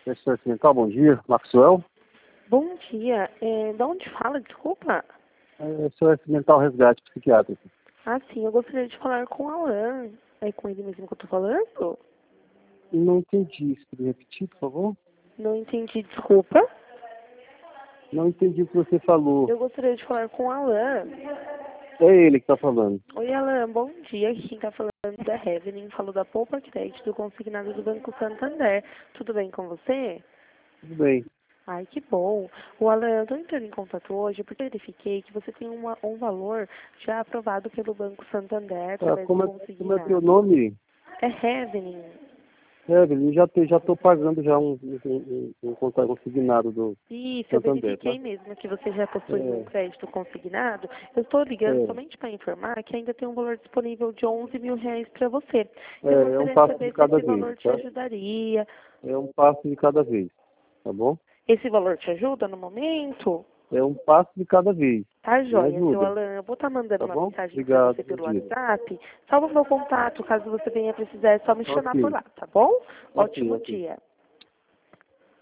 Pessoa Ocidental, bom dia. Maxwell. Bom dia. De onde fala, desculpa? Sou Ocidental Resgate Psiquiátrico. Ah, sim, eu gostaria de falar com o Alan. É com ele mesmo que eu tô falando? Não entendi. Você poderia repetir, por favor? Não entendi, desculpa. Não entendi o que você falou. Eu gostaria de falar com o Alan. É ele que está falando. Oi, Alan, bom dia. Aqui quem tá falando é a Evelyn, falou da Poupa Crédito consignado do Banco Santander. Tudo bem com você? Tudo bem. Ai, que bom. O Alan, eu tô entrando em contato hoje porque eu verifiquei que você tem um valor já aprovado pelo Banco Santander através Como do é teu consignado. nome? É Evelyn. Evelyn, já estou pagando já um contrato consignado do Isso, eu Santander, tá? verifiquei mesmo que você já possui um É, crédito consignado. Eu estou ligando é, somente para informar que ainda tem um valor disponível de R$ 11.000 para você. é, Eu é um gostaria de passo de saber se cada esse vez, valor te tá? ajudaria. É um passo de cada vez, tá bom? Esse valor te ajuda no momento? É um passo de cada vez. Tá, Me joia, seu ajuda, Alan. Eu vou estar mandando tá uma bom? mensagem para Obrigado, você bom pelo dia. WhatsApp. Salva meu contato, caso você venha precisar, é só me chamar por Ok, lá, tá bom? ok, Ótimo ok. dia.